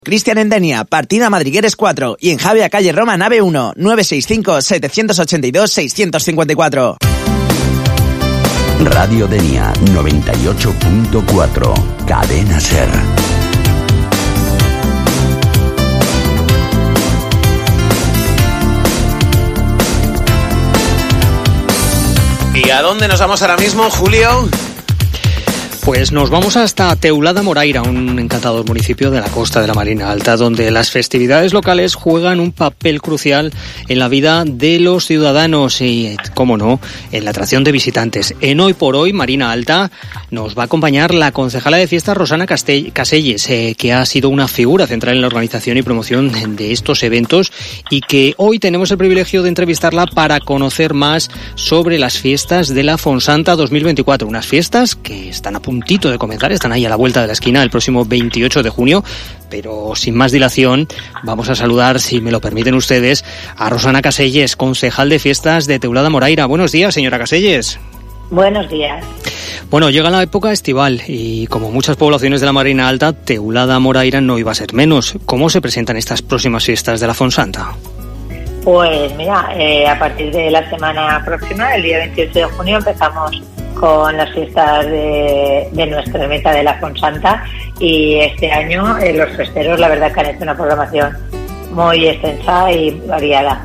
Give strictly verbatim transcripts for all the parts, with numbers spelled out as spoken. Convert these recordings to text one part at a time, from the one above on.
Cristian Endenia, Partida Madrigueres cuatro y en Javea Calle Roma Nave uno, nueve seis cinco, siete ocho dos, seis cinco cuatro. Radio Denia noventa y ocho punto cuatro, Cadena Ser. ¿Y a dónde nos vamos ahora mismo, Julio? Pues nos vamos hasta Teulada Moraira, un encantador municipio de la costa de la Marina Alta, donde las festividades locales juegan un papel crucial en la vida de los ciudadanos y, cómo no, en la atracción de visitantes. En Hoy por Hoy, Marina Alta, nos va a acompañar la concejala de fiestas Rosana Castell- Caselles, eh, que ha sido una figura central en la organización y promoción de estos eventos y que hoy tenemos el privilegio de entrevistarla para conocer más sobre las fiestas de la Fonsanta dos mil veinticuatro, unas fiestas que están a punto puntito de comenzar, están ahí a la vuelta de la esquina el próximo veintiocho de junio, pero sin más dilación vamos a saludar, si me lo permiten ustedes, a Rosana Caselles, concejal de fiestas de Teulada Moraira. Buenos días, señora Caselles. Buenos días. Bueno, llega la época estival y como muchas poblaciones de la Marina Alta, Teulada Moraira no iba a ser menos. ¿Cómo se presentan estas próximas fiestas de la Fonsanta? Pues mira, eh, a partir de la semana próxima, el día veintiocho de junio, empezamos con las fiestas de, de nuestra meta de la Fonsanta y este año eh, los festeros la verdad que han hecho una programación muy extensa y variada.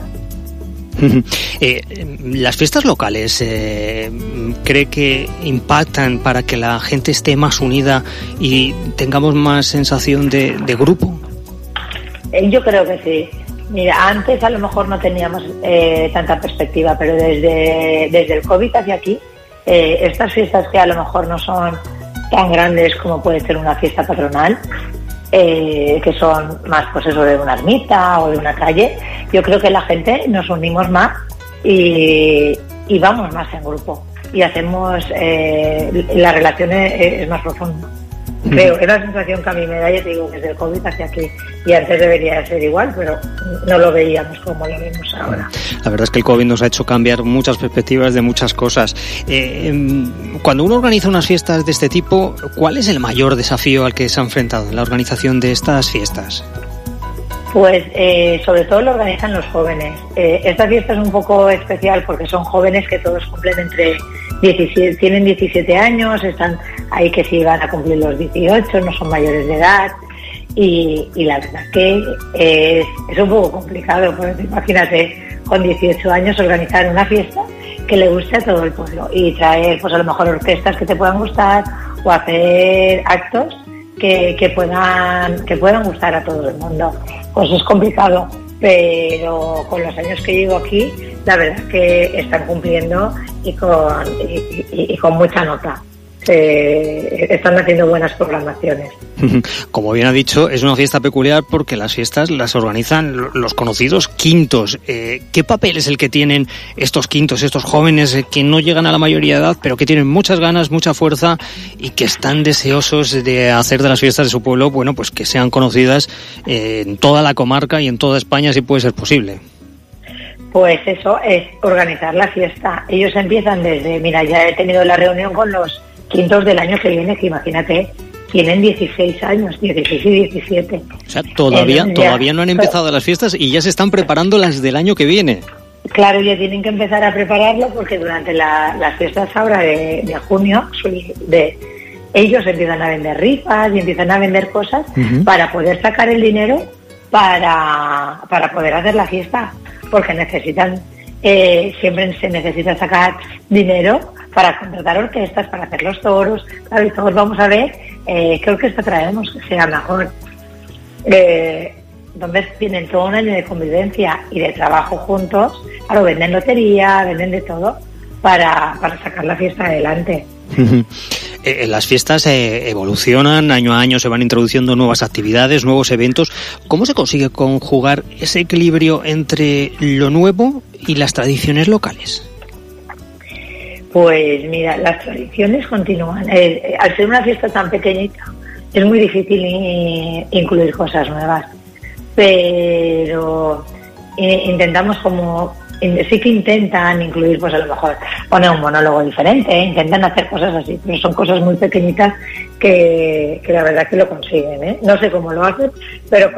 eh, las fiestas locales eh, ¿cree que impactan para que la gente esté más unida y tengamos más sensación de, de grupo? Eh, yo creo que sí. Mira, antes a lo mejor no teníamos eh, tanta perspectiva, pero desde, desde el COVID hacia aquí, eh, estas fiestas que a lo mejor no son tan grandes como puede ser una fiesta patronal, eh, que son más pues eso de una ermita o de una calle, yo creo que la gente nos unimos más y, y vamos más en grupo y hacemos, eh, la relación es, es más profunda. Creo, es la sensación que a mí me da, yo te digo, desde el COVID hacia aquí, y antes debería ser igual, pero no lo veíamos como lo vemos ahora. La verdad es que el COVID nos ha hecho cambiar muchas perspectivas de muchas cosas. Eh, cuando uno organiza unas fiestas de este tipo, ¿cuál es el mayor desafío al que se ha enfrentado en la organización de estas fiestas? Pues eh, sobre todo lo organizan los jóvenes. Eh, esta fiesta es un poco especial porque son jóvenes que todos cumplen entre diecisiete, tienen diecisiete años, están ahí que sí van a cumplir los dieciocho, no son mayores de edad y, y la verdad que es, es un poco complicado, porque imagínate con dieciocho años organizar una fiesta que le guste a todo el pueblo y traer pues a lo mejor orquestas que te puedan gustar o hacer actos que, que puedan que puedan gustar a todo el mundo. Pues es complicado, pero con los años que llevo aquí, la verdad es que están cumpliendo y con, y, y, y con mucha nota. Eh, están haciendo buenas programaciones. Como bien ha dicho, es una fiesta peculiar porque las fiestas las organizan los conocidos quintos. Eh, ¿Qué papel es el que tienen estos quintos, estos jóvenes que no llegan a la mayoría de edad, pero que tienen muchas ganas, mucha fuerza y que están deseosos de hacer de las fiestas de su pueblo, bueno, pues que sean conocidas eh, en toda la comarca y en toda España, si puede ser posible? Pues eso es organizar la fiesta. Ellos empiezan desde, mira, ya he tenido la reunión con los quintos del año que viene, que imagínate, tienen dieciséis años, dieciséis y diecisiete. O sea, todavía, eh, todavía no han empezado las fiestas y ya se están preparando las del año que viene. Claro, ya tienen que empezar a prepararlo porque durante la, las fiestas ahora de, de junio, de, ellos empiezan a vender rifas y empiezan a vender cosas uh-huh. para poder sacar el dinero para, para poder hacer la fiesta, porque necesitan, eh, siempre se necesita sacar dinero para contratar orquestas, para hacer los toros. Claro, y todos vamos a ver eh, qué orquesta traemos que sea mejor. Eh, entonces tienen todo un año de convivencia y de trabajo juntos. Claro, venden lotería, venden de todo para, para sacar la fiesta adelante. eh, las fiestas eh, evolucionan, año a año se van introduciendo nuevas actividades, nuevos eventos. ¿Cómo se consigue conjugar ese equilibrio entre lo nuevo y las tradiciones locales? Pues mira, las tradiciones continúan. Eh, al ser una fiesta tan pequeñita, es muy difícil eh, incluir cosas nuevas. Pero eh, intentamos como... Sí que intentan incluir, pues a lo mejor poner un monólogo diferente, ¿eh? Intentan hacer cosas así, pero son cosas muy pequeñitas que, que la verdad que lo consiguen, ¿eh? No sé cómo lo hacen, pero